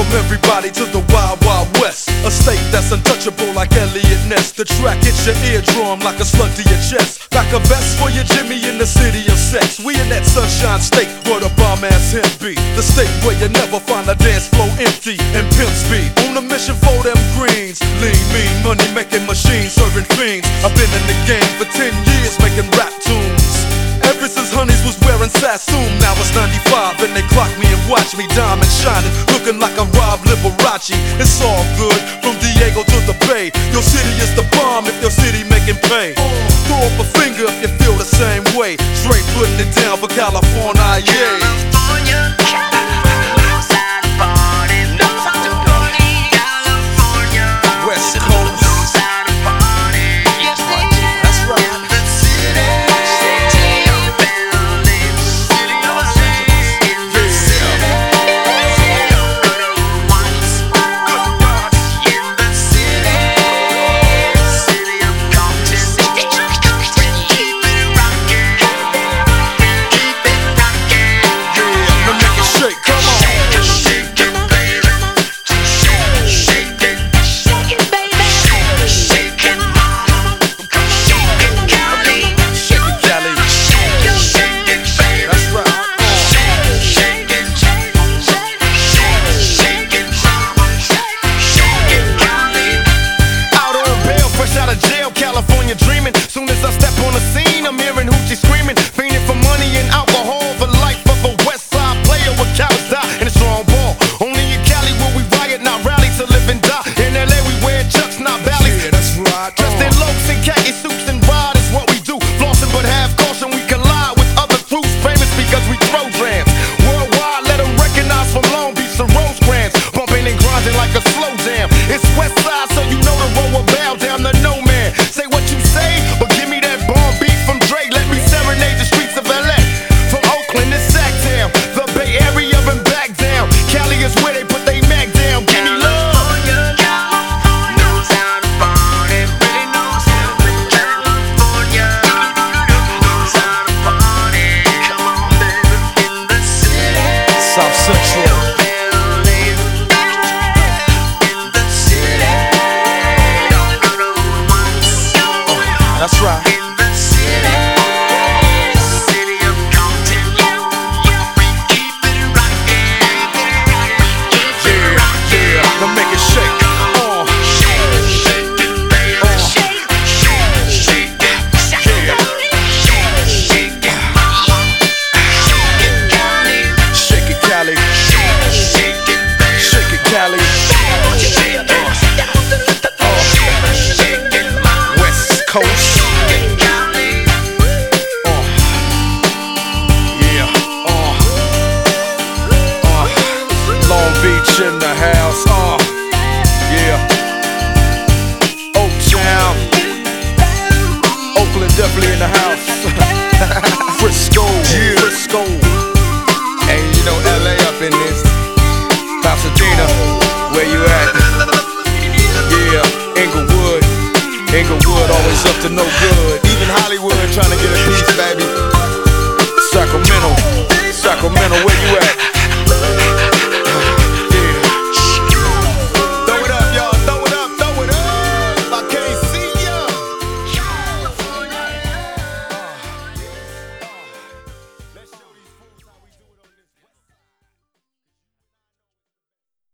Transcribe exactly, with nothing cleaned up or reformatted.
welcome everybody to the Wild Wild West, a state that's untouchable like Elliot Ness. The track hits your eardrum like a slug to your chest. Back a vest for your Jimmy in the city of sex. We in that sunshine state where the bomb ass him be. The state where you never find a dance floor empty and pimp speed. On a mission for them greens. Lean, mean, money making machines, serving fiends. I've been in the game for ten years making rap tunes. Ever since Honeys was wearing Sassoon. Now it's ninety-five and they clock me and watch me diamond shining, looking like a Rob Liberace. It's all good from Diego to the Bay. Your city is the bomb if your city making pay. Throw up a finger if you feel the same way. Straight putting it down for California, yeah. California, knows how to party, knows how to party. California, West Coast, knows how to party. Yes, that's right. In the city, city of buildings, city of cities. In the city, city of good old ones, good ones. In the city, city of Compton. Keep it rockin', keep it rockin'. Now make it shake, come on. Shake it, shake it, baby. Shake, shake it, shake it, baby. Shake it, mama. Shake it, Cali. Shake it, Cali. Shake it, shake it, baby. That's right. Shake, shake it, shake, shake, shake it, mama. Shake it, Cali. Out on bail, fresh out of jail, California dreaming. Soon as I step on the scene, I'm hearing hoochie screaming, fiending for money and alcohol. The life of a West Side player with cowards die in a strong ball. Only in Cali will we riot, not rally to live and die. In L A we wear chucks, not valleys. Yeah, that's right. Dressed in locs and khaki suits and ride is what we do. Flossing but have caution, we collide with other crews. Famous because we throw drams. Worldwide, let them recognize from Long Beach to Rosecrans. Bumping and grinding like a slow jam. It's West Side, so you know the road will bow down to no man. Say what you say, but give me that bomb beat from Dre. Let me serenade the streets of L A. From Oakland to Sacktown, the Bay Area and back down. Cali is where they put they Mac down. Give me love. California, California knows how to party, really knows how to. California knows how to party. Come on, baby, in the city. South Central. Building. In the city. Good old ones. That's right. In the city. City of Compton. We keep it rockin'. We keep it Yeah, rockin'. yeah. Now make it shake. Uh, Shake, shake it, baby. Shake, shake, shake it, shake it, shake it, mama. Shake it, Cali. shake it, Cali. Shake, shake it, baby. Shake it, Cali. Shake it, shake it, mama. West Coast. Shake it, Cali. Uh, yeah. Uh, uh, Long Beach in the house. Uh, yeah. Oaktown. Oakland definitely in the house.